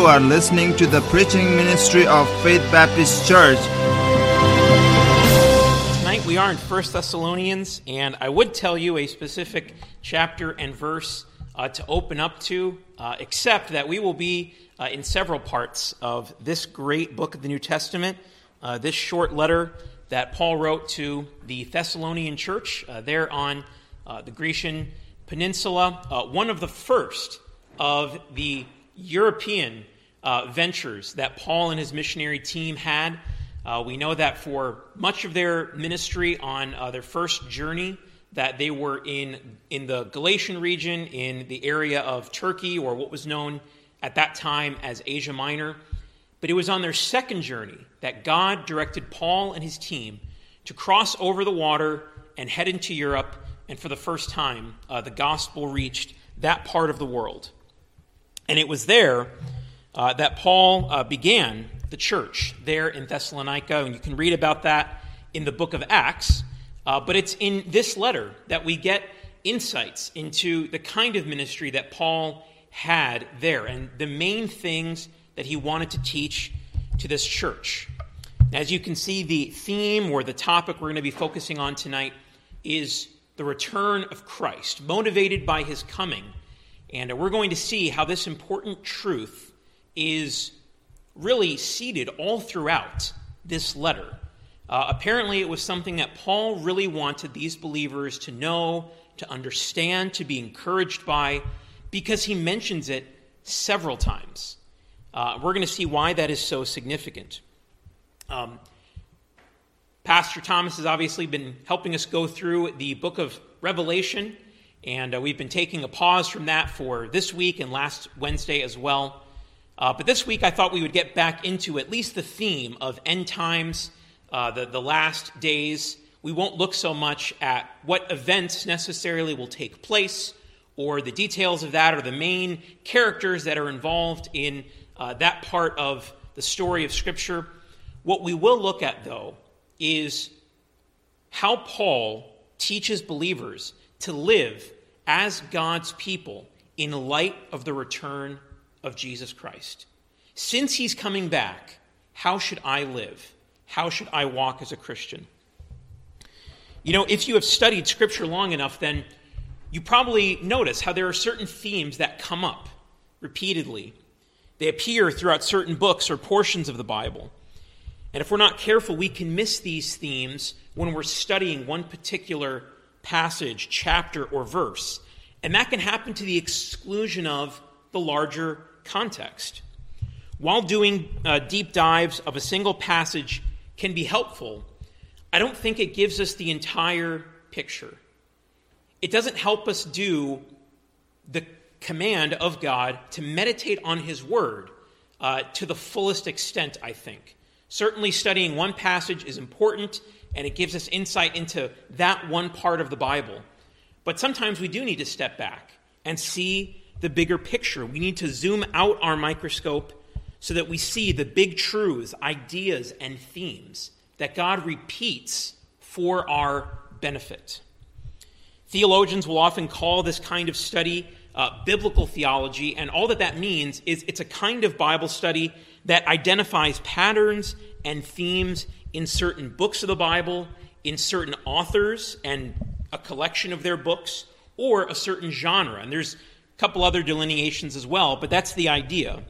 are listening to the preaching ministry of Faith Baptist Church. Tonight we are in 1 Thessalonians, and I would tell you a specific chapter and verse to open up to, except that we will be in several parts of this great book of the New Testament, this short letter that Paul wrote to the Thessalonian church there on the Grecian Peninsula, one of the first of the European ventures that Paul and his missionary team had. We know that for much of their ministry on their first journey, that they were in the Galatian region, in the area of Turkey, or what was known at that time as Asia Minor. But it was on their second journey that God directed Paul and his team to cross over the water and head into Europe, and for the first time, the gospel reached that part of the world. And it was there that Paul began the church there in Thessalonica, and you can read about that in the book of Acts. But it's in this letter that we get insights into the kind of ministry that Paul had there and the main things that he wanted to teach to this church. As you can see, the theme or the topic we're going to be focusing on tonight is the return of Christ, motivated by his coming. And we're going to see how this important truth is really seated all throughout this letter. Apparently, it was something that Paul really wanted these believers to know, to understand, to be encouraged by, because he mentions it several times. We're going to see why that is so significant. Pastor Thomas has obviously been helping us go through the book of Revelation, and we've been taking a pause from that for this week and last Wednesday as well. But this week I thought we would get back into at least the theme of end times, the last days. We won't look so much at what events necessarily will take place or the details of that or the main characters that are involved in that part of the story of Scripture. What we will look at, though, is how Paul teaches believers to live as God's people in light of the return of Jesus Christ. Since he's coming back, how should I live? How should I walk as a Christian? You know, if you have studied Scripture long enough, then you probably notice how there are certain themes that come up repeatedly. They appear throughout certain books or portions of the Bible. And if we're not careful, we can miss these themes when we're studying one particular passage, chapter, or verse. And that can happen to the exclusion of the larger context. While doing deep dives of a single passage can be helpful, I don't think it gives us the entire picture. It doesn't help us do the command of God to meditate on his word to the fullest extent, I think. Certainly studying one passage is important, and it gives us insight into that one part of the Bible. But sometimes we do need to step back and see the bigger picture. We need to zoom out our microscope so that we see the big truths, ideas, and themes that God repeats for our benefit. Theologians will often call this kind of study biblical theology, and all that means is it's a kind of Bible study that identifies patterns and themes in certain books of the Bible, in certain authors and a collection of their books, or a certain genre. And there's a couple other delineations as well, but that's the idea.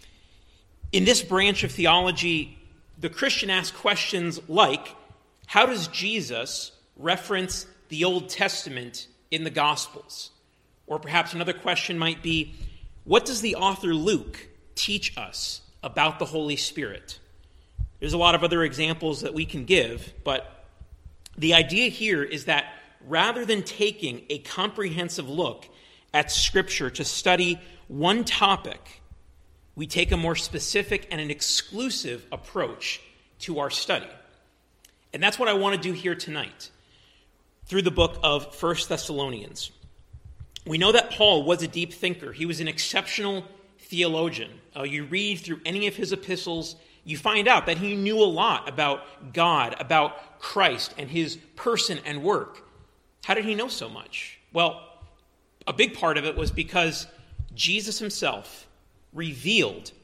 In this branch of theology, the Christian asks questions like, how does Jesus reference the Old Testament in the Gospels? Or perhaps another question might be, what does the author Luke teach us about the Holy Spirit? There's a lot of other examples that we can give, but the idea here is that rather than taking a comprehensive look at Scripture to study one topic, we take a more specific and an exclusive approach to our study. And that's what I want to do here tonight through the book of 1 Thessalonians. We know that Paul was a deep thinker. He was an exceptional theologian. You read through any of his epistles, you find out that he knew a lot about God, about Christ, and his person and work. How did he know so much? Well, a big part of it was because Jesus himself revealed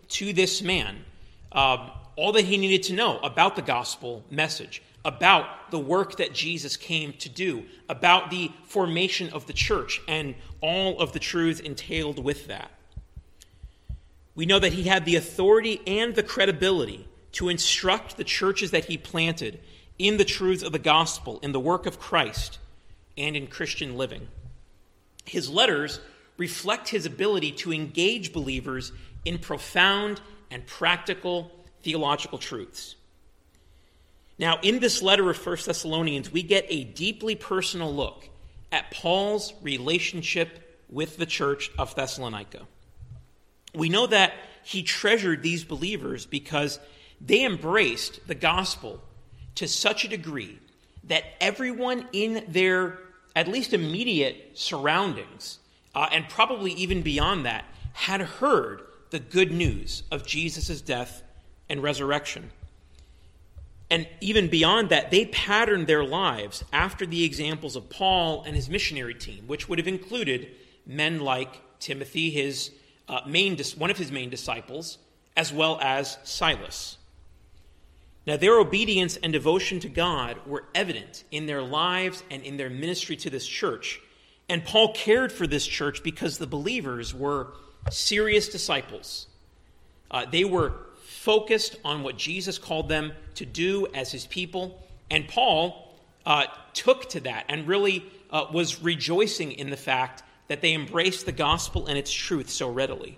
to this man all that he needed to know about the gospel message, about the work that Jesus came to do, about the formation of the church and all of the truths entailed with that. We know that he had the authority and the credibility to instruct the churches that he planted in the truths of the gospel, in the work of Christ, and in Christian living. His letters reflect his ability to engage believers in profound and practical theological truths. Now, in this letter of 1 Thessalonians, we get a deeply personal look at Paul's relationship with the church of Thessalonica. We know that he treasured these believers because they embraced the gospel to such a degree that everyone in their at least immediate surroundings, and probably even beyond that, had heard the good news of Jesus' death and resurrection. And even beyond that, they patterned their lives after the examples of Paul and his missionary team, which would have included men like Timothy, one of his main disciples, as well as Silas. Now, their obedience and devotion to God were evident in their lives and in their ministry to this church. And Paul cared for this church because the believers were serious disciples. They were focused on what Jesus called them to do as his people. And Paul took to that and really was rejoicing in the fact that they embraced the gospel and its truth so readily.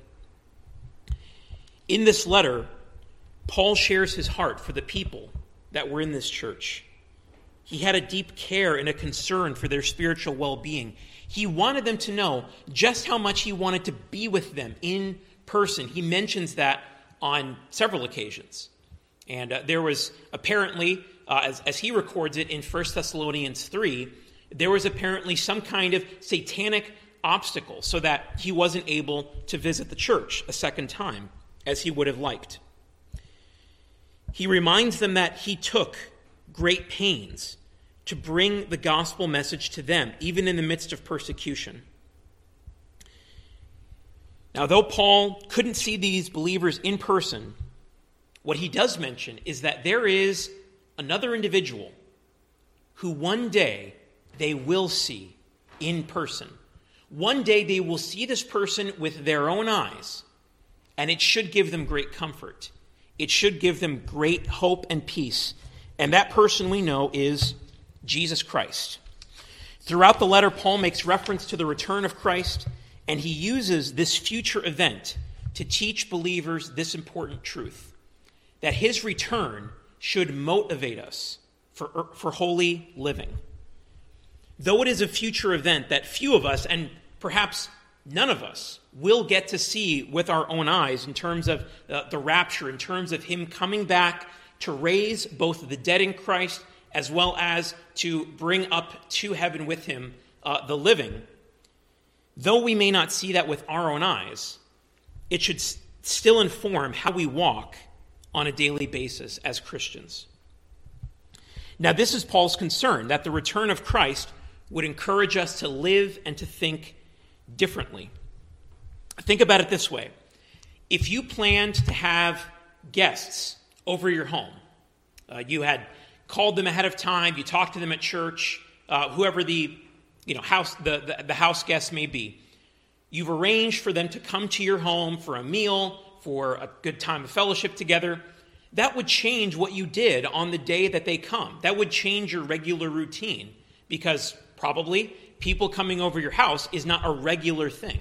In this letter, Paul shares his heart for the people that were in this church. He had a deep care and a concern for their spiritual well-being. He wanted them to know just how much he wanted to be with them in person. He mentions that on several occasions. And there was apparently, as he records it in 1 Thessalonians 3, there was apparently some kind of satanic obstacle so that he wasn't able to visit the church a second time, as he would have liked. He reminds them that he took great pains to bring the gospel message to them, even in the midst of persecution. Now, though Paul couldn't see these believers in person, what he does mention is that there is another individual who one day they will see in person. One day they will see this person with their own eyes, and it should give them great comfort. It should give them great hope and peace. And that person we know is Jesus Christ. Throughout the letter, Paul makes reference to the return of Christ, and he uses this future event to teach believers this important truth, that his return should motivate us for holy living. Though it is a future event that few of us, and perhaps none of us, will get to see with our own eyes in terms of the rapture, in terms of him coming back to raise both the dead in Christ as well as to bring up to heaven with him the living. Though we may not see that with our own eyes, it should still inform how we walk on a daily basis as Christians. Now, this is Paul's concern, that the return of Christ would encourage us to live and to think differently. Think about it this way. If you planned to have guests over your home, you had called them ahead of time, you talked to them at church, whoever the house guest may be, you've arranged for them to come to your home for a meal, for a good time of fellowship together, that would change what you did on the day that they come. That would change your regular routine, because probably people coming over your house is not a regular thing.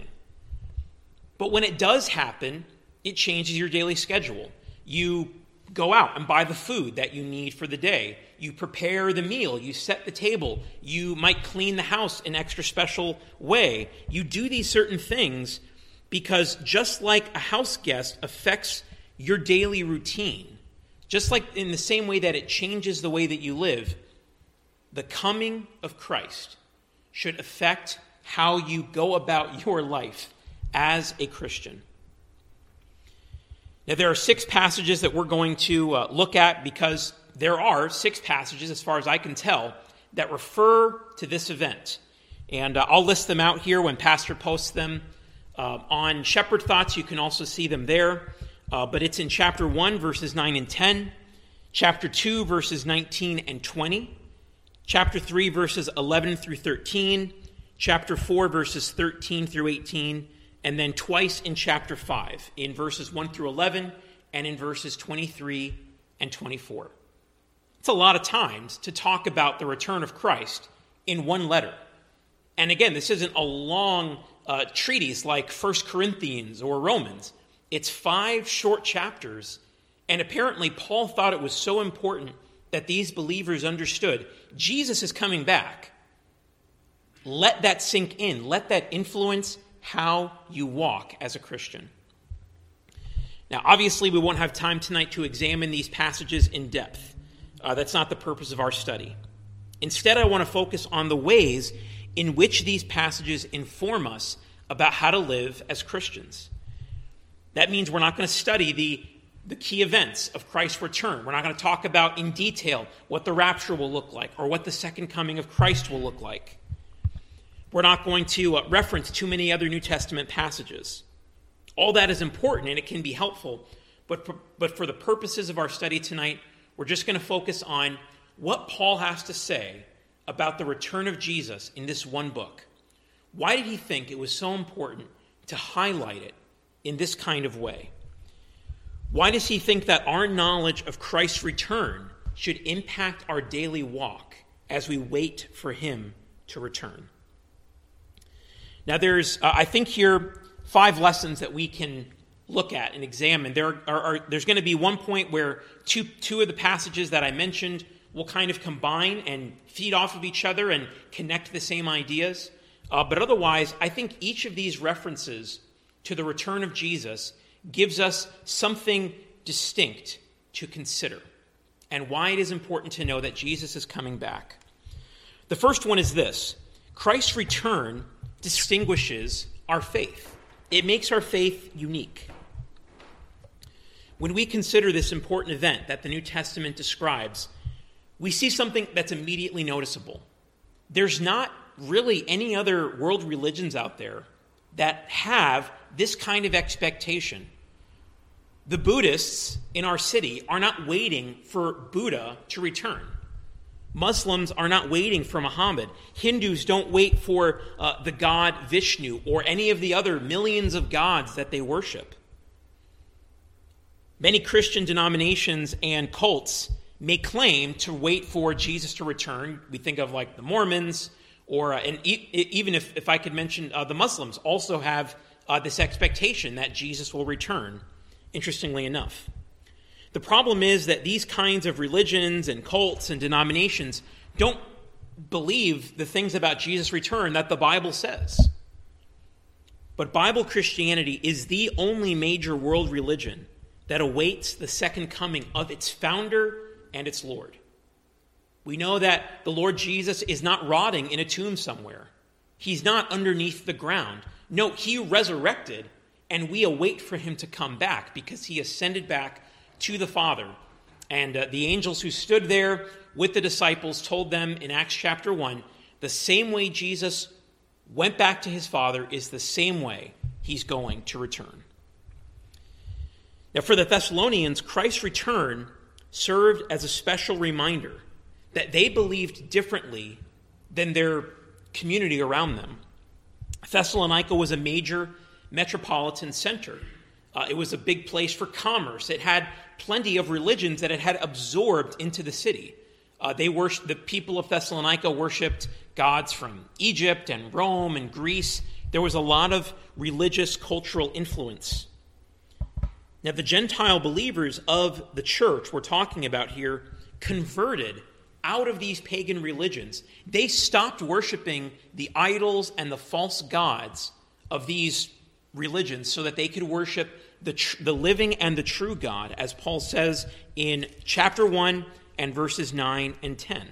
But when it does happen, it changes your daily schedule. You go out and buy the food that you need for the day. You prepare the meal. You set the table. You might clean the house in an extra special way. You do these certain things because just like a house guest affects your daily routine, just like in the same way that it changes the way that you live, the coming of Christ should affect how you go about your life as a Christian. Now, there are 6 passages that we're going to look at, because there are 6 passages, as far as I can tell, that refer to this event. And I'll list them out here when Pastor posts them on Shepherd Thoughts. You can also see them there. but it's in chapter 1, verses 9 and 10, chapter 2, verses 19 and 20, chapter 3, verses 11 through 13, chapter 4, verses 13 through 18, and then twice in chapter 5, in verses 1 through 11 and in verses 23 and 24. It's a lot of times to talk about the return of Christ in one letter. And again, this isn't a long treatise like 1 Corinthians or Romans. It's 5 short chapters, and apparently Paul thought it was so important that these believers understood Jesus is coming back. Let that sink in. Let that influence how you walk as a Christian. Now, obviously, we won't have time tonight to examine these passages in depth. That's not the purpose of our study. Instead, I want to focus on the ways in which these passages inform us about how to live as Christians. That means we're not going to study the key events of Christ's return. We're not going to talk about in detail what the rapture will look like or what the second coming of Christ will look like. We're not going to reference too many other New Testament passages. All that is important and it can be helpful, but for the purposes of our study tonight, we're just going to focus on what Paul has to say about the return of Jesus in this one book. Why did he think it was so important to highlight it in this kind of way? Why does he think that our knowledge of Christ's return should impact our daily walk as we wait for him to return? Now there's, I think here, 5 lessons that we can look at and examine. There's going to be one point where two of the passages that I mentioned will kind of combine and feed off of each other and connect the same ideas. But otherwise, I think each of these references to the return of Jesus gives us something distinct to consider and why it is important to know that Jesus is coming back. The first one is this: Christ's return distinguishes our faith. It makes our faith unique. When we consider this important event that the New Testament describes, we see something that's immediately noticeable. There's not really any other world religions out there that have this kind of expectation. The Buddhists in our city are not waiting for Buddha to return. Muslims are not waiting for Muhammad. Hindus don't wait for the god Vishnu or any of the other millions of gods that they worship. Many Christian denominations and cults may claim to wait for Jesus to return. We think of like the Mormons, even if I could mention the Muslims also have this expectation that Jesus will return, interestingly enough. The problem is that these kinds of religions and cults and denominations don't believe the things about Jesus' return that the Bible says. But Bible Christianity is the only major world religion that awaits the second coming of its founder and its Lord. We know that the Lord Jesus is not rotting in a tomb somewhere. He's not underneath the ground. No, he resurrected, and we await for him to come back because he ascended back to the Father. And the angels who stood there with the disciples told them in Acts chapter 1, the same way Jesus went back to his Father is the same way he's going to return. Now, for the Thessalonians, Christ's return served as a special reminder that they believed differently than their community around them. Thessalonica was a major metropolitan center. It was a big place for commerce. It had plenty of religions that it had absorbed into the city. The people of Thessalonica worshipped gods from Egypt and Rome and Greece. There was a lot of religious, cultural influence. Now, the Gentile believers of the church we're talking about here converted out of these pagan religions. They stopped worshiping the idols and the false gods of these religions so that they could worship the living and the true God, as Paul says in chapter 1 and verses 9 and 10.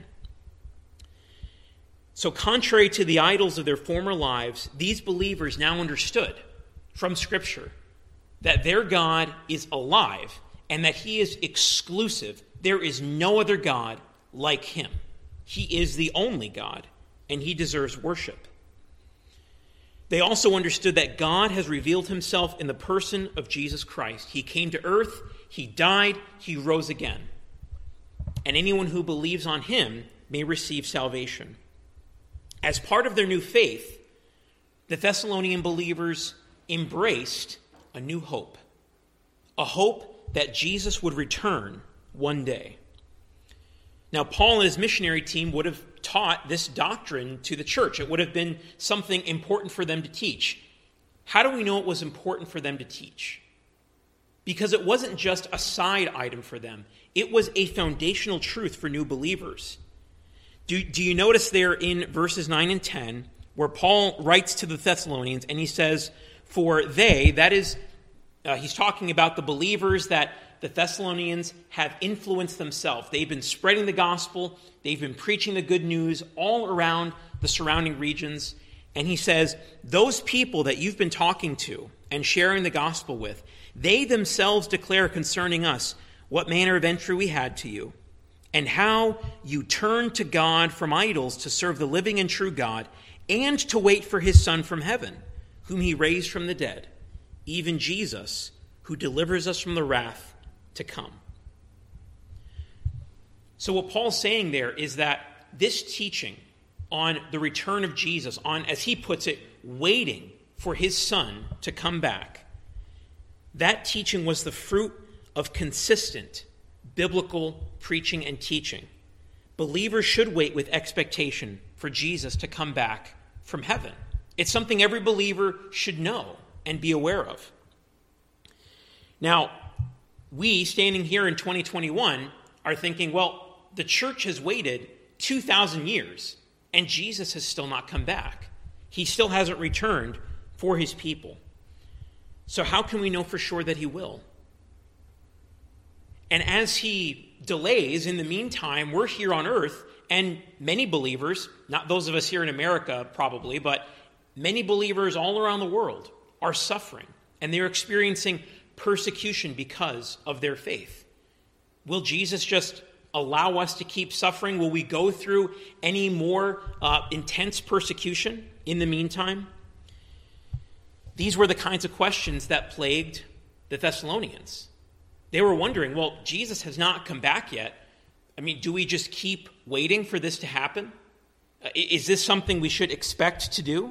So contrary to the idols of their former lives, these believers now understood from Scripture that their God is alive and that he is exclusive. There is no other God like him. He is the only God, and he deserves worship. They also understood that God has revealed himself in the person of Jesus Christ. He came to earth, he died, he rose again. And anyone who believes on him may receive salvation. As part of their new faith, the Thessalonian believers embraced a new hope, a hope that Jesus would return one day. Now, Paul and his missionary team would have taught this doctrine to the church. It would have been something important for them to teach. How do we know it was important for them to teach? Because it wasn't just a side item for them. It was a foundational truth for new believers. Do you notice there in verses 9 and 10 where Paul writes to the Thessalonians and he says, for they, that is, he's talking about the believers that the Thessalonians have influenced themselves. They've been spreading the gospel. They've been preaching the good news all around the surrounding regions. And he says, those people that you've been talking to and sharing the gospel with, they themselves declare concerning us what manner of entry we had to you, and how you turned to God from idols to serve the living and true God, and to wait for his Son from heaven, whom he raised from the dead, even Jesus, who delivers us from the wrath to come. So what Paul's saying there is that this teaching on the return of Jesus, on, as he puts it, waiting for his Son to come back, that teaching was the fruit of consistent biblical preaching and teaching. Believers should wait with expectation for Jesus to come back from heaven. It's something every believer should know and be aware of. Now, we, standing here in 2021, are thinking, well, the church has waited 2,000 years, and Jesus has still not come back. He still hasn't returned for his people. So how can we know for sure that he will? And as he delays, in the meantime, we're here on earth, and many believers, not those of us here in America probably, but many believers all around the world are suffering, and they're experiencing persecution because of their faith. Will Jesus just allow us to keep suffering? Will we go through any more intense persecution in the meantime? These were the kinds of questions that plagued the Thessalonians. They were wondering, well, Jesus has not come back yet. I mean, do we just keep waiting for this to happen? Is this something we should expect to do?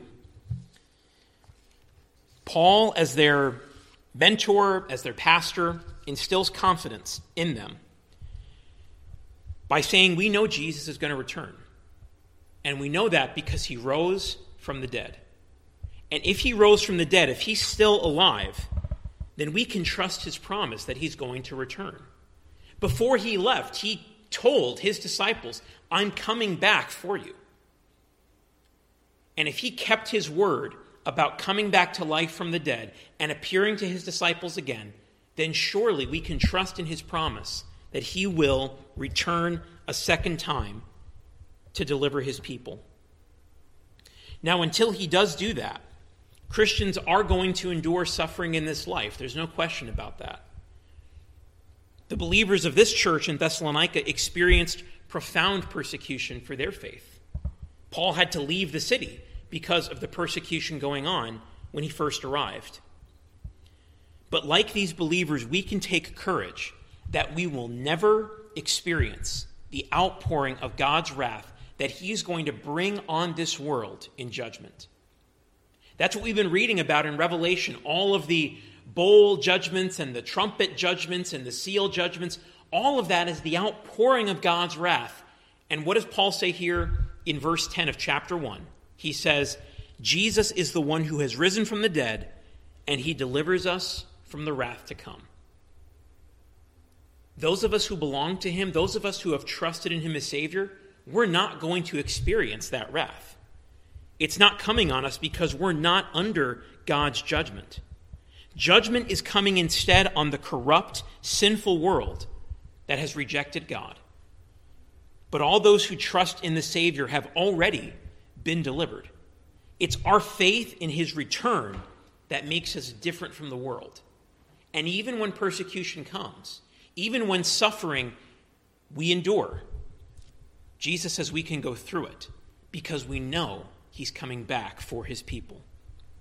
Paul, as their mentor, as their pastor, instills confidence in them by saying, we know Jesus is going to return. And we know that because he rose from the dead. And if he rose from the dead, if he's still alive, then we can trust his promise that he's going to return. Before he left, he told his disciples, I'm coming back for you. And if he kept his word about coming back to life from the dead and appearing to his disciples again, then surely we can trust in his promise that he will return a second time to deliver his people. Now, until he does do that, Christians are going to endure suffering in this life. There's no question about that. The believers of this church in Thessalonica experienced profound persecution for their faith. Paul had to leave the city because of the persecution going on when he first arrived. But like these believers, we can take courage that we will never experience the outpouring of God's wrath that he's going to bring on this world in judgment. That's what we've been reading about in Revelation, all of the bowl judgments and the trumpet judgments and the seal judgments. All of that is the outpouring of God's wrath. And what does Paul say here in verse 10 of chapter 1? He says, Jesus is the one who has risen from the dead, and he delivers us from the wrath to come. Those of us who belong to him, those of us who have trusted in him as Savior, we're not going to experience that wrath. It's not coming on us because we're not under God's judgment. Judgment is coming instead on the corrupt, sinful world that has rejected God. But all those who trust in the Savior have already been delivered. It's our faith in his return that makes us different from the world. And even when persecution comes, even when suffering we endure, Jesus says we can go through it because we know he's coming back for his people.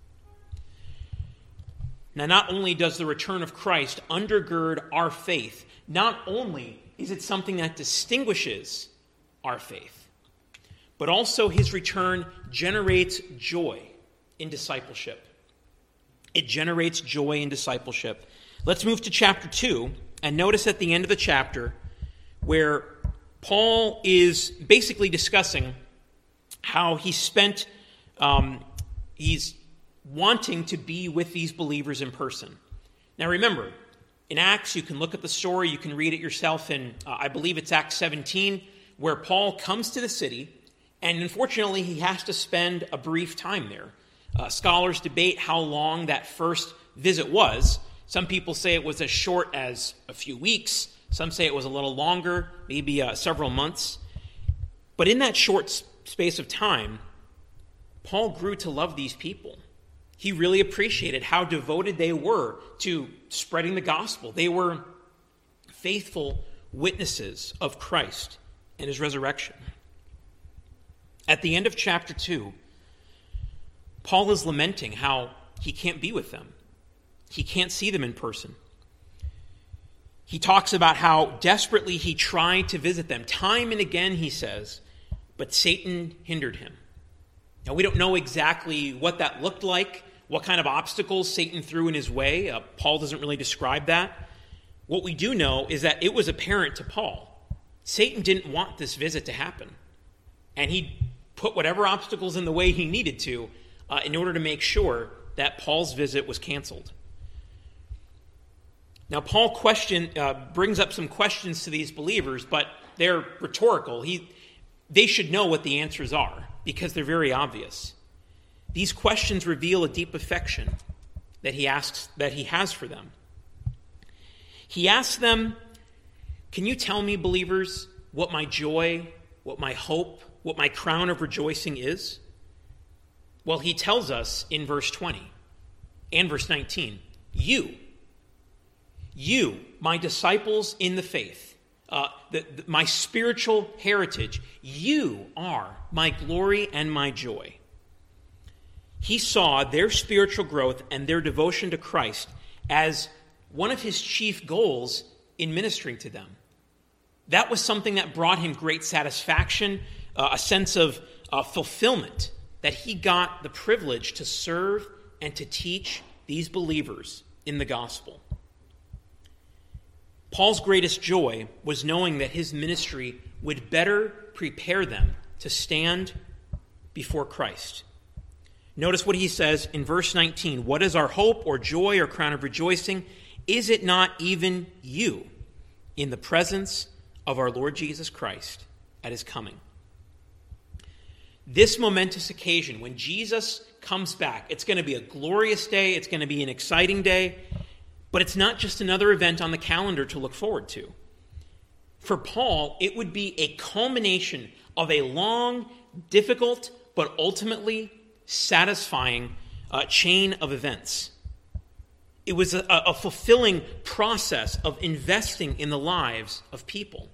Now, not only does the return of Christ undergird our faith, not only is it something that distinguishes our faith, but also his return generates joy in discipleship. It generates joy in discipleship. Let's move to chapter 2, and notice at the end of the chapter where Paul is basically discussing how he spent, he's wanting to be with these believers in person. Now remember, in Acts, you can look at the story, you can read it yourself in, I believe it's Acts 17, where Paul comes to the city, and unfortunately he has to spend a brief time there. Scholars debate how long that first visit was. Some people say it was as short as a few weeks. Some say it was a little longer, maybe several months. But in that short space of time, Paul grew to love these people. He really appreciated how devoted they were to spreading the gospel. They were faithful witnesses of Christ and his resurrection. At the end of chapter 2, Paul is lamenting how he can't be with them. He can't see them in person. He talks about how desperately he tried to visit them. Time and again, he says, but Satan hindered him. Now, we don't know exactly what that looked like, what kind of obstacles Satan threw in his way. Paul doesn't really describe that. What we do know is that it was apparent to Paul. Satan didn't want this visit to happen. And he put whatever obstacles in the way he needed to in order to make sure that Paul's visit was canceled. Now, Paul brings up some questions to these believers, but they're rhetorical. They should know what the answers are because they're very obvious. These questions reveal a deep affection that he has for them. He asks them, "Can you tell me, believers, what my joy, what my hope, what my crown of rejoicing is?" Well, he tells us in verse 20 and verse 19, You, my disciples in the faith, my spiritual heritage, you are my glory and my joy. He saw their spiritual growth and their devotion to Christ as one of his chief goals in ministering to them. That was something that brought him great satisfaction, a sense of fulfillment, that he got the privilege to serve and to teach these believers in the gospel. Paul's greatest joy was knowing that his ministry would better prepare them to stand before Christ. Notice what he says in verse 19. What is our hope or joy or crown of rejoicing? Is it not even you in the presence of our Lord Jesus Christ at his coming? This momentous occasion, when Jesus comes back, it's going to be a glorious day, it's going to be an exciting day, but it's not just another event on the calendar to look forward to. For Paul, it would be a culmination of a long, difficult, but ultimately satisfying chain of events. It was a fulfilling process of investing in the lives of people.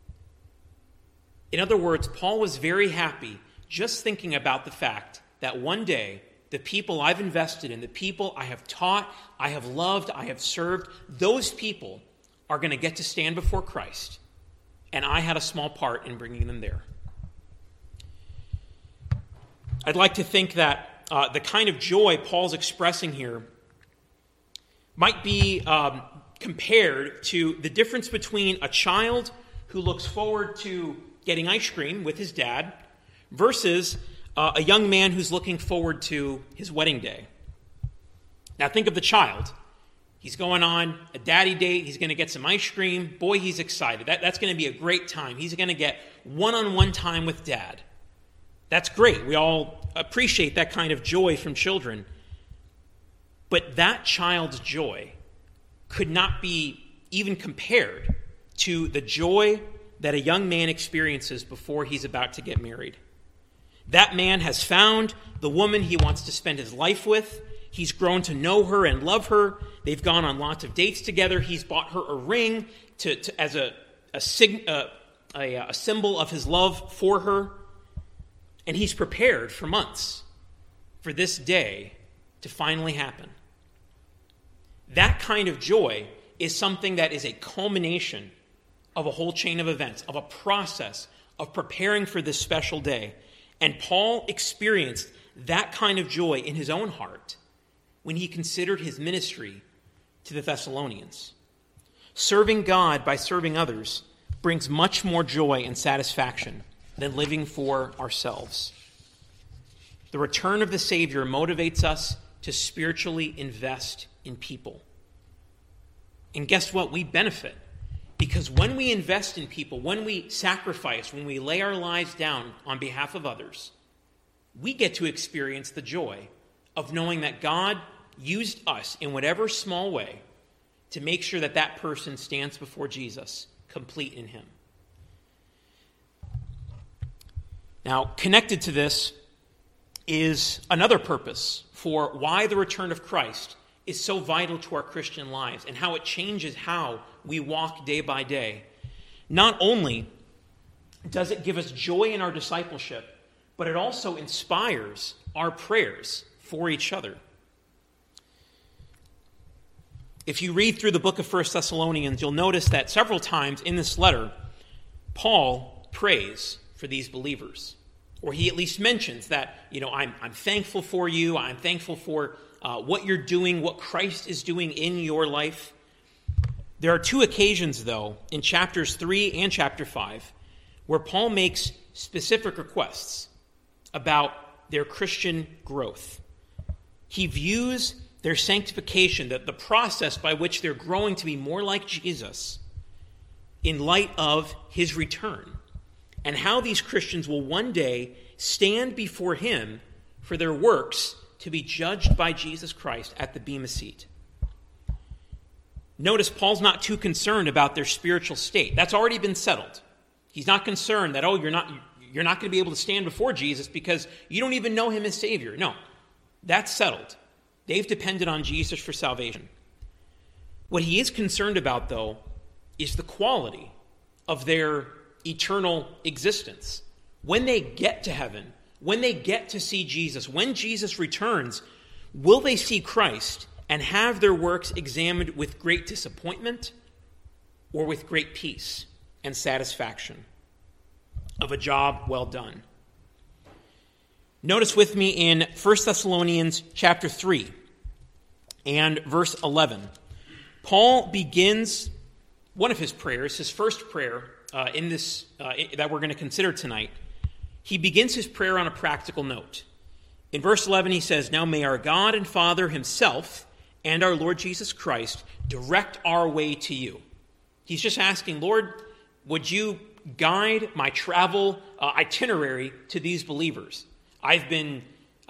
In other words, Paul was very happy just thinking about the fact that one day the people I've invested in, the people I have taught, I have loved, I have served, those people are going to get to stand before Christ. And I had a small part in bringing them there. I'd like to think that the kind of joy Paul's expressing here might be compared to the difference between a child who looks forward to getting ice cream with his dad versus a young man who's looking forward to his wedding day. Now think of the child. He's going on a daddy date. He's going to get some ice cream. Boy, he's excited. That's going to be a great time. He's going to get one-on-one time with dad. That's great. We all appreciate that kind of joy from children. But that child's joy could not be even compared to the joy that a young man experiences before he's about to get married. That man has found the woman he wants to spend his life with. He's grown to know her and love her. They've gone on lots of dates together. He's bought her a ring as a symbol of his love for her. And he's prepared for months for this day to finally happen. That kind of joy is something that is a culmination of a whole chain of events, of a process of preparing for this special day. And Paul experienced that kind of joy in his own heart when he considered his ministry to the Thessalonians. Serving God by serving others brings much more joy and satisfaction than living for ourselves. The return of the Savior motivates us to spiritually invest in people. And guess what? We benefit. Because when we invest in people, when we sacrifice, when we lay our lives down on behalf of others, we get to experience the joy of knowing that God used us in whatever small way to make sure that that person stands before Jesus, complete in him. Now, connected to this is another purpose for why the return of Christ is so vital to our Christian lives and how it changes how we walk day by day. Not only does it give us joy in our discipleship, but it also inspires our prayers for each other. If you read through the book of 1 Thessalonians, you'll notice that several times in this letter, Paul prays for these believers. Or he at least mentions that, I'm thankful for you, I'm thankful for what you're doing, what Christ is doing in your life. There are two occasions, though, in chapters 3 and chapter 5, where Paul makes specific requests about their Christian growth. He views their sanctification, the process by which they're growing to be more like Jesus, in light of his return, and how these Christians will one day stand before him for their works to be judged by Jesus Christ at the Bema seat. Notice Paul's not too concerned about their spiritual state. That's already been settled. He's not concerned that, you're not going to be able to stand before Jesus because you don't even know him as Savior. No, that's settled. They've depended on Jesus for salvation. What he is concerned about, though, is the quality of their eternal existence. When they get to heaven, when they get to see Jesus, when Jesus returns, will they see Christ and have their works examined with great disappointment or with great peace and satisfaction of a job well done? Notice with me in 1 Thessalonians chapter 3 and verse 11. Paul begins one of his prayers, his first prayer in this that we're going to consider tonight. He begins his prayer on a practical note. In verse 11 he says, "Now may our God and Father himself and our Lord Jesus Christ direct our way to you." He's just asking, Lord, would you guide my travel itinerary to these believers? I've been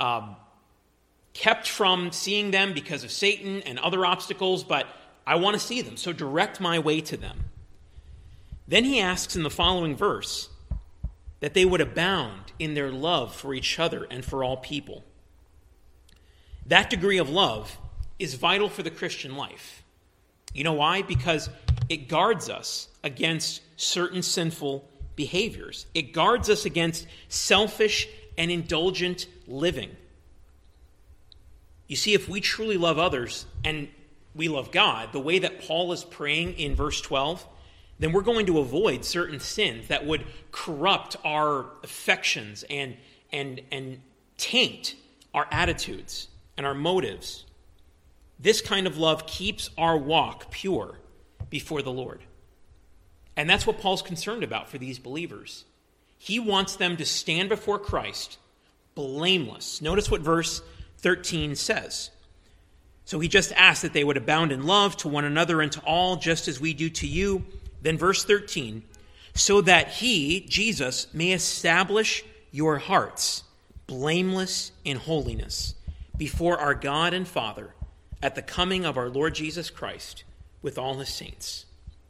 kept from seeing them because of Satan and other obstacles, but I want to see them, so direct my way to them. Then he asks in the following verse that they would abound in their love for each other and for all people. That degree of love is vital for the Christian life. You know why? Because it guards us against certain sinful behaviors. It guards us against selfish and indulgent living. You see, if we truly love others and we love God, the way that Paul is praying in verse 12, then we're going to avoid certain sins that would corrupt our affections and taint our attitudes and our motives. This kind of love keeps our walk pure before the Lord. And that's what Paul's concerned about for these believers. He wants them to stand before Christ blameless. Notice what verse 13 says. So he just asked that they would abound in love to one another and to all, just as we do to you. Then verse 13, so that he, Jesus, may establish your hearts blameless in holiness before our God and Father at the coming of our Lord Jesus Christ with all his saints.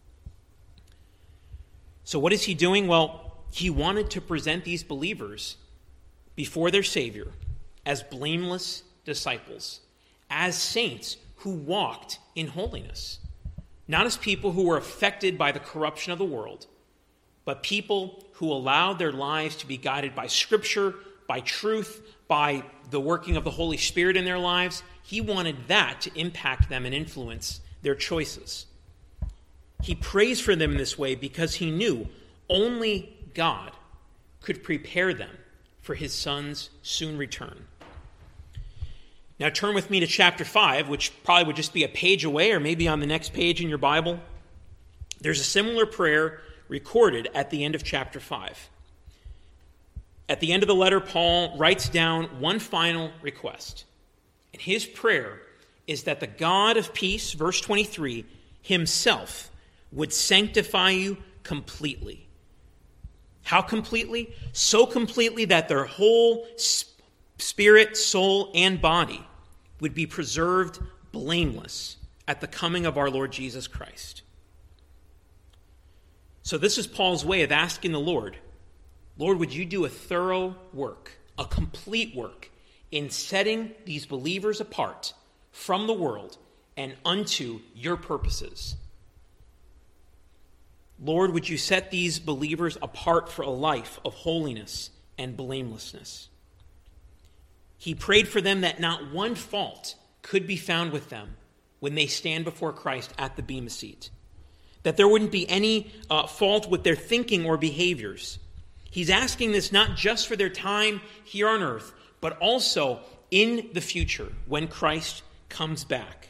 So what is he doing? Well, he wanted to present these believers before their Savior as blameless disciples, as saints who walked in holiness. Not as people who were affected by the corruption of the world, but people who allowed their lives to be guided by Scripture, by truth, by the working of the Holy Spirit in their lives. he wanted that to impact them and influence their choices. He prays for them in this way because he knew only God could prepare them for his son's soon return. Now turn with me to chapter 5, which probably would just be a page away or maybe on the next page in your Bible. There's a similar prayer recorded at the end of chapter 5. At the end of the letter, Paul writes down one final request. And his prayer is that the God of peace, verse 23, himself would sanctify you completely. How completely? So completely that their whole spirit, soul, and body would be preserved blameless at the coming of our Lord Jesus Christ. So this is Paul's way of asking the Lord, Lord, would you do a thorough work, a complete work, in setting these believers apart from the world and unto your purposes? Lord, would you set these believers apart for a life of holiness and blamelessness? He prayed for them that not one fault could be found with them when they stand before Christ at the Bema Seat, that there wouldn't be any fault with their thinking or behaviors. He's asking this not just for their time here on earth, but also in the future when Christ comes back.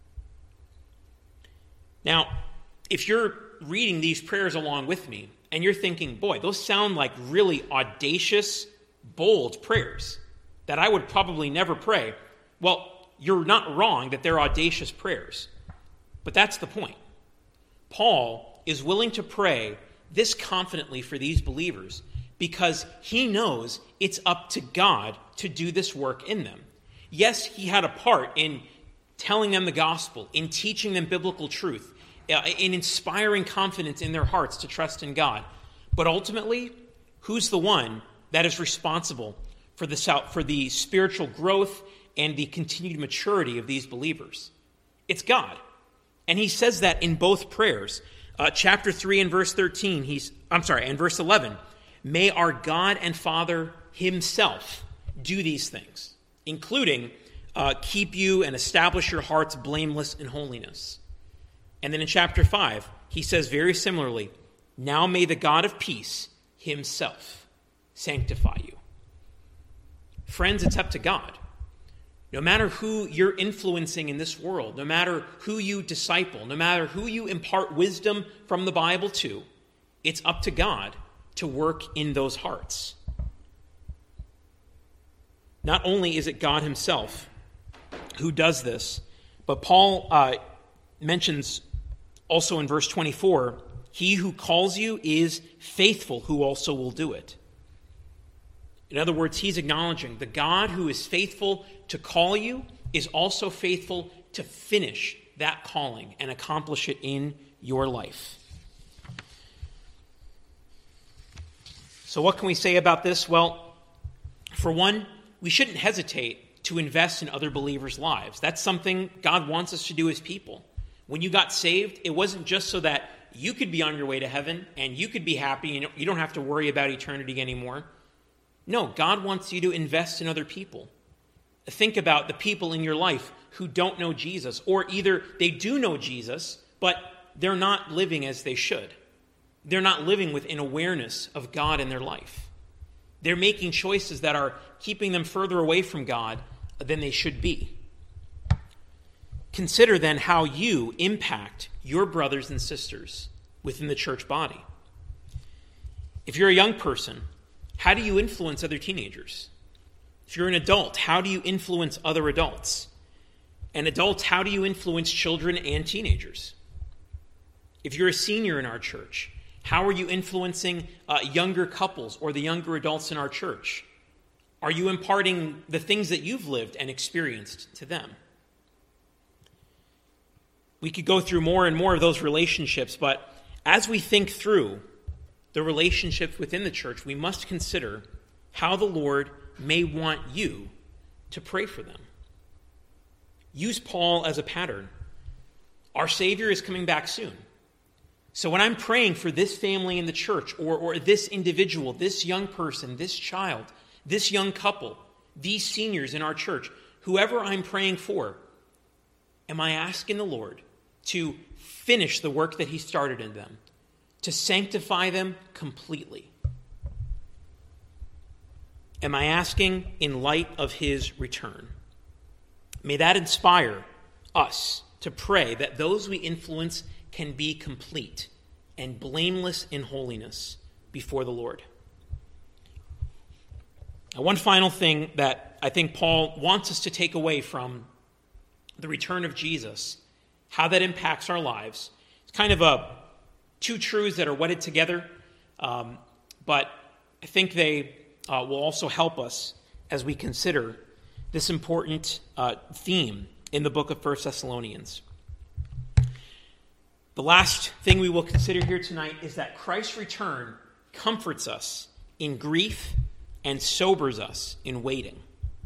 Now, if you're reading these prayers along with me and you're thinking, boy, those sound like really audacious, bold prayers that I would probably never pray, well, you're not wrong that they're audacious prayers. But that's the point. Paul is willing to pray this confidently for these believers because he knows it's up to God to do this work in them. Yes, he had a part in telling them the gospel, in teaching them biblical truth, in inspiring confidence in their hearts to trust in God. But ultimately, who's the one that is responsible for the spiritual growth and the continued maturity of these believers? It's God. And he says that in both prayers. Chapter 3 and verse 13, and verse 11, may our God and Father himself do these things, including keep you and establish your hearts blameless in holiness. And then in chapter 5, he says very similarly, now may the God of peace himself sanctify you. Friends, it's up to God. No matter who you're influencing in this world, no matter who you disciple, no matter who you impart wisdom from the Bible to, it's up to God to work in those hearts. Not only is it God himself who does this, but Paul mentions also in verse 24, he who calls you is faithful, who also will do it. In other words, he's acknowledging the God who is faithful to call you is also faithful to finish that calling and accomplish it in your life. So what can we say about this? Well, for one, we shouldn't hesitate to invest in other believers' lives. That's something God wants us to do as people. When you got saved, it wasn't just so that you could be on your way to heaven and you could be happy and you don't have to worry about eternity anymore. No, God wants you to invest in other people. Think about the people in your life who don't know Jesus, or either they do know Jesus, but they're not living as they should. They're not living with an awareness of God in their life. They're making choices that are keeping them further away from God than they should be. Consider then how you impact your brothers and sisters within the church body. If you're a young person, how do you influence other teenagers? If you're an adult, how do you influence other adults? And adults, how do you influence children and teenagers? If you're a senior in our church, how are you influencing younger couples or the younger adults in our church? Are you imparting the things that you've lived and experienced to them? We could go through more and more of those relationships, but as we think through the relationships within the church, we must consider how the Lord may want you to pray for them. Use Paul as a pattern. Our Savior is coming back soon. So when I'm praying for this family in the church, or this individual, this young person, this child, this young couple, these seniors in our church, whoever I'm praying for, am I asking the Lord to finish the work that he started in them, to sanctify them completely? Am I asking in light of his return? May that inspire us to pray that those we influence can be complete and blameless in holiness before the Lord. Now, one final thing that I think Paul wants us to take away from the return of Jesus, how that impacts our lives. It's kind of two truths that are wedded together, but I think they will also help us as we consider this important theme in the book of 1 Thessalonians. The last thing we will consider here tonight is that Christ's return comforts us in grief and sobers us in waiting.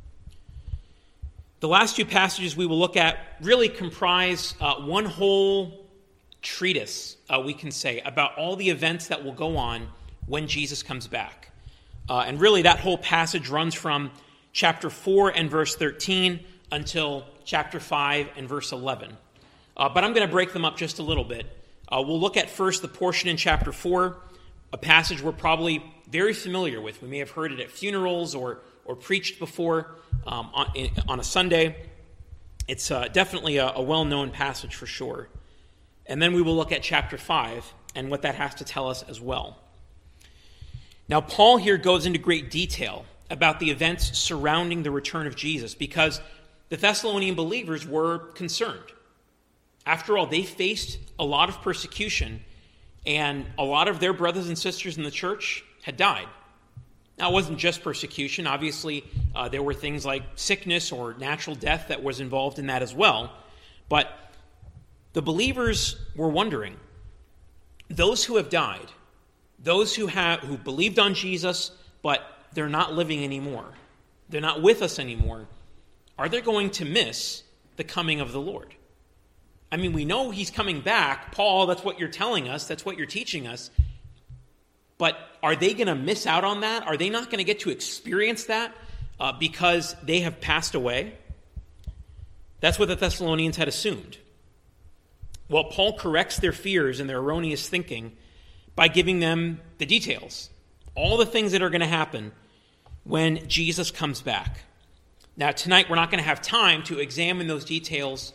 The last two passages we will look at really comprise one whole treatise, we can say, about all the events that will go on when Jesus comes back. And really that whole passage runs from chapter 4 and verse 13 until chapter 5 and verse 11. But I'm going to break them up just a little bit. We'll look at first the portion in chapter 4, a passage we're probably very familiar with. We may have heard it at funerals or preached before on a Sunday. It's definitely a well-known passage for sure. And then we will look at chapter 5 and what that has to tell us as well. Now, Paul here goes into great detail about the events surrounding the return of Jesus because the Thessalonian believers were concerned. After all, they faced a lot of persecution, and a lot of their brothers and sisters in the church had died. Now, it wasn't just persecution. Obviously, there were things like sickness or natural death that was involved in that as well. But the believers were wondering, those who have died, those who believed on Jesus, but they're not living anymore, they're not with us anymore, are they going to miss the coming of the Lord? I mean, we know he's coming back. Paul, that's what you're telling us. That's what you're teaching us. But are they going to miss out on that? Are they not going to get to experience that because they have passed away? That's what the Thessalonians had assumed. Well, Paul corrects their fears and their erroneous thinking by giving them the details, all the things that are going to happen when Jesus comes back. Now, tonight we're not going to have time to examine those details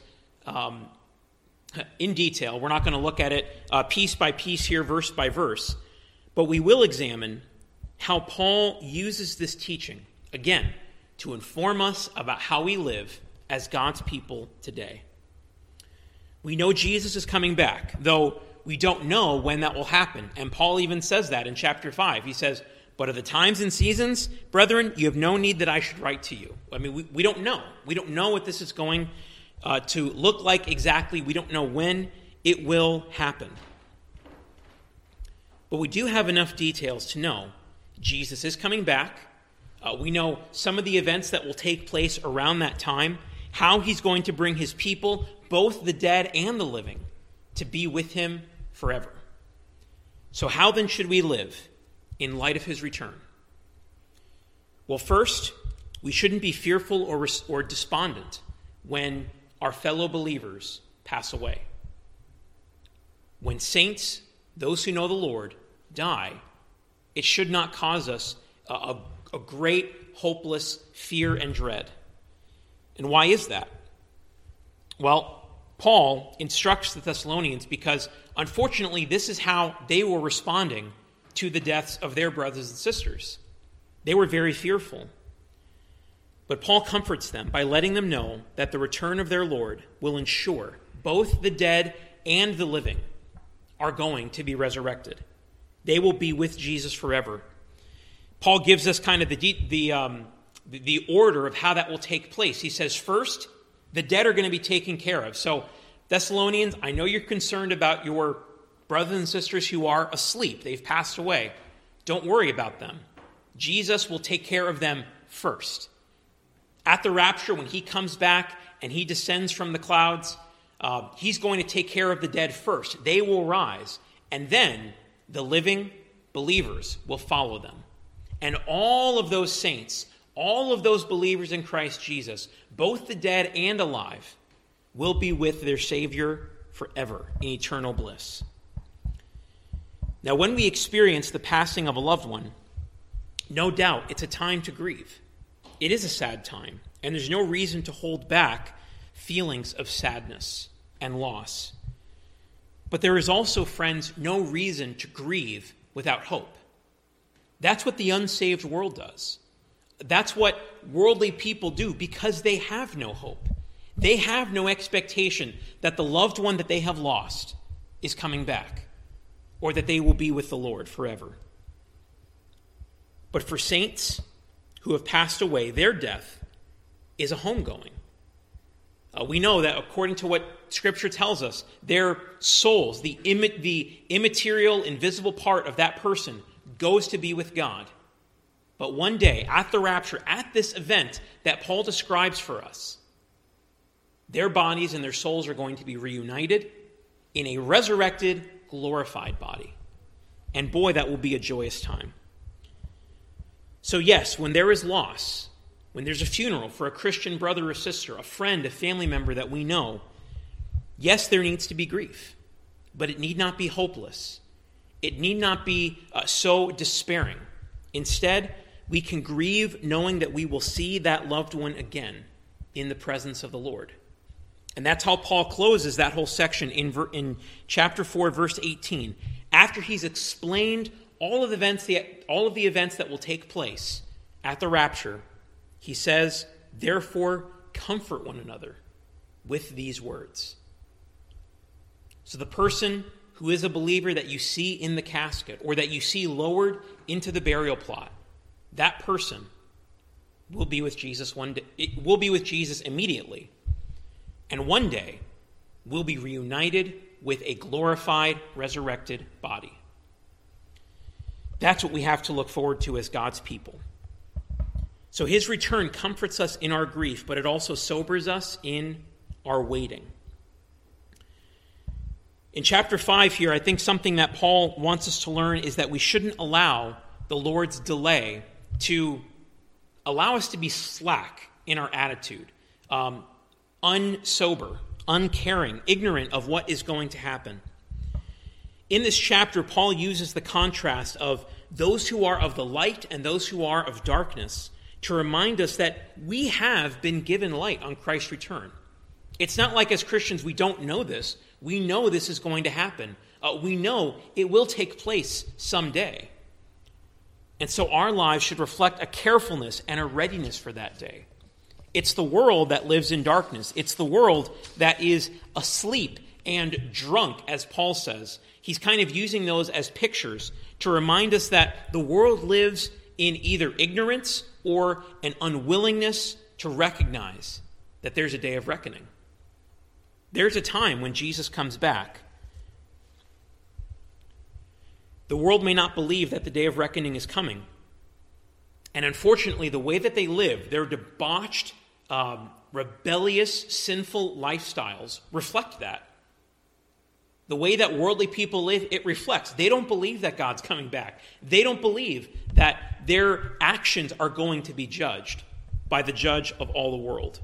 in detail. We're not going to look at it piece by piece here, verse by verse. But we will examine how Paul uses this teaching, again, to inform us about how we live as God's people today. We know Jesus is coming back, though we don't know when that will happen. And Paul even says that in chapter 5. He says, "But of the times and seasons, brethren, you have no need that I should write to you." I mean, we don't know. We don't know what this is going to look like exactly. We don't know when it will happen. But we do have enough details to know Jesus is coming back. We know some of the events that will take place around that time, how he's going to bring his people, both the dead and the living, to be with him forever. So how then should we live in light of his return? Well, first, we shouldn't be fearful or despondent when our fellow believers pass away. When saints, those who know the Lord, die, it should not cause us a great, hopeless fear and dread. And why is that? Well, Paul instructs the Thessalonians because, unfortunately, this is how they were responding to the deaths of their brothers and sisters. They were very fearful. But Paul comforts them by letting them know that the return of their Lord will ensure both the dead and the living are going to be resurrected. They will be with Jesus forever. Paul gives us kind of the order of how that will take place. He says, first, the dead are going to be taken care of. So, Thessalonians, I know you're concerned about your brothers and sisters who are asleep. They've passed away. Don't worry about them. Jesus will take care of them first. At the rapture, when he comes back and he descends from the clouds, he's going to take care of the dead first. They will rise, and then the living believers will follow them. And all of those saints, all of those believers in Christ Jesus, both the dead and alive, will be with their Savior forever in eternal bliss. Now, when we experience the passing of a loved one, no doubt it's a time to grieve. It is a sad time, and there's no reason to hold back feelings of sadness and loss. But there is also, friends, no reason to grieve without hope. That's what the unsaved world does. That's what worldly people do because they have no hope. They have no expectation that the loved one that they have lost is coming back or that they will be with the Lord forever. But for saints who have passed away, their death is a homegoing. We know that according to what Scripture tells us, their souls, the immaterial, invisible part of that person, goes to be with God. But one day, at the rapture, at this event that Paul describes for us, their bodies and their souls are going to be reunited in a resurrected, glorified body. And boy, that will be a joyous time. So yes, when there is loss, when there's a funeral for a Christian brother or sister, a friend, a family member that we know, yes, there needs to be grief, but it need not be hopeless. It need not be so despairing. Instead, we can grieve knowing that we will see that loved one again in the presence of the Lord. And that's how Paul closes that whole section in chapter 4, verse 18. After he's explained all of the events that will take place at the rapture, he says, "Therefore, comfort one another with these words." So the person who is a believer that you see in the casket or that you see lowered into the burial plot, that person will be with Jesus one day. It will be with Jesus immediately. And one day will be reunited with a glorified, resurrected body. That's what we have to look forward to as God's people. So his return comforts us in our grief, but it also sobers us in our waiting. In chapter 5 here, I think something that Paul wants us to learn is that we shouldn't allow the Lord's delay to allow us to be slack in our attitude, unsober, uncaring, ignorant of what is going to happen. In this chapter, Paul uses the contrast of those who are of the light and those who are of darkness to remind us that we have been given light on Christ's return. It's not like as Christians we don't know this. We know this is going to happen. We know it will take place someday. And so our lives should reflect a carefulness and a readiness for that day. It's the world that lives in darkness. It's the world that is asleep and drunk, as Paul says. He's kind of using those as pictures to remind us that the world lives in either ignorance or an unwillingness to recognize that there's a day of reckoning. There's a time when Jesus comes back. The world may not believe that the day of reckoning is coming. And unfortunately, the way that they live, their debauched, rebellious, sinful lifestyles reflect that. The way that worldly people live, it reflects. They don't believe that God's coming back. They don't believe that their actions are going to be judged by the judge of all the world.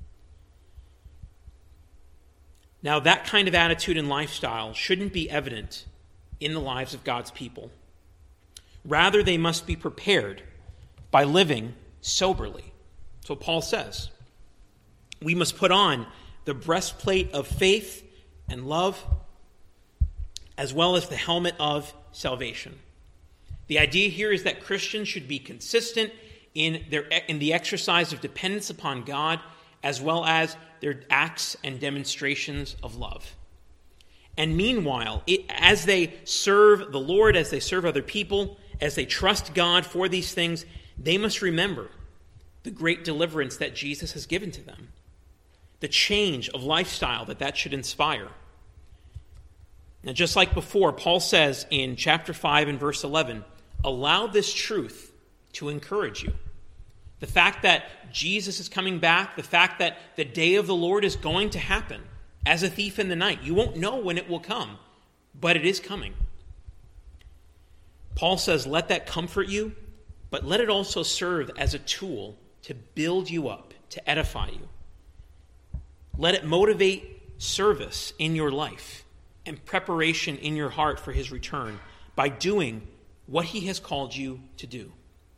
Now, that kind of attitude and lifestyle shouldn't be evident in the lives of God's people. Rather, they must be prepared by living soberly. That's what Paul says. We must put on the breastplate of faith and love, as well as the helmet of salvation. The idea here is that Christians should be consistent in the exercise of dependence upon God, as well as their acts and demonstrations of love. And meanwhile, as they serve the Lord, as they serve other people, as they trust God for these things, they must remember the great deliverance that Jesus has given to them, the change of lifestyle that should inspire. Now, just like before, Paul says in chapter 5 and verse 11, allow this truth to encourage you. The fact that Jesus is coming back, the fact that the day of the Lord is going to happen as a thief in the night. You won't know when it will come, but it is coming. Paul says, let that comfort you but let it also serve as a tool to build you up, to edify you. Let it motivate service in your life and preparation in your heart for his return by doing what he has called you to do.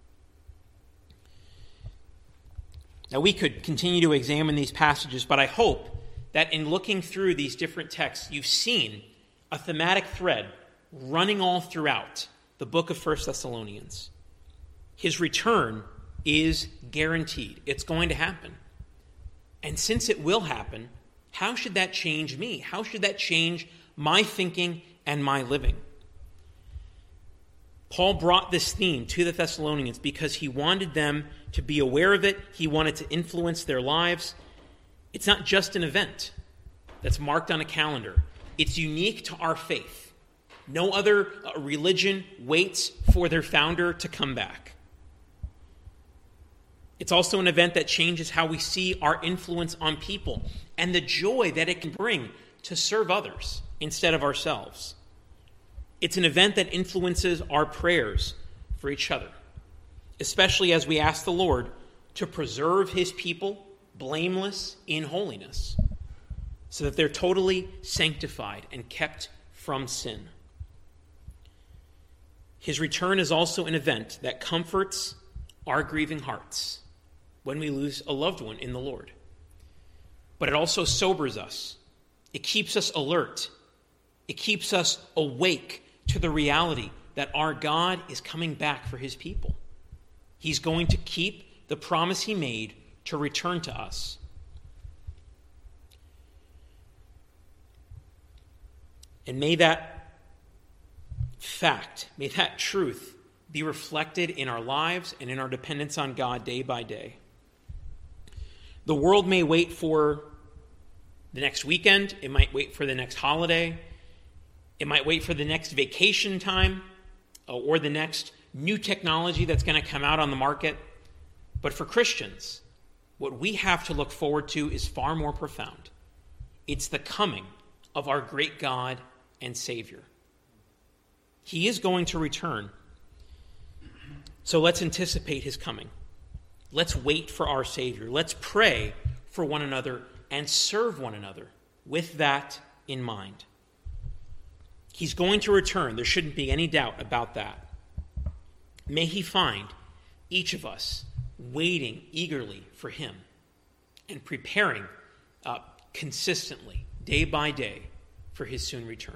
Now, we could continue to examine these passages, but I hope that in looking through these different texts, you've seen a thematic thread running all throughout the book of 1 Thessalonians. His return is guaranteed. It's going to happen. And since it will happen, how should that change me? How should that change my thinking and my living? Paul brought this theme to the Thessalonians because he wanted them to be aware of it. He wanted to influence their lives. It's not just an event that's marked on a calendar. It's unique to our faith. No other religion waits for their founder to come back. It's also an event that changes how we see our influence on people and the joy that it can bring to serve others instead of ourselves. It's an event that influences our prayers for each other, especially as we ask the Lord to preserve his people blameless in holiness, so that they're totally sanctified and kept from sin. His return is also an event that comforts our grieving hearts when we lose a loved one in the Lord. But it also sobers us. It keeps us alert. It keeps us awake to the reality that our God is coming back for his people. He's going to keep the promise he made to return to us. And may that fact, may that truth be reflected in our lives and in our dependence on God day by day. The world may wait for the next weekend. It might wait for the next holiday. It might wait for the next vacation time or the next new technology that's going to come out on the market. But for Christians, what we have to look forward to is far more profound. It's the coming of our great God and Savior. He is going to return. So let's anticipate his coming. Let's wait for our Savior. Let's pray for one another and serve one another with that in mind. He's going to return. There shouldn't be any doubt about that. May he find each of us waiting eagerly for him and preparing consistently, day by day, for his soon return.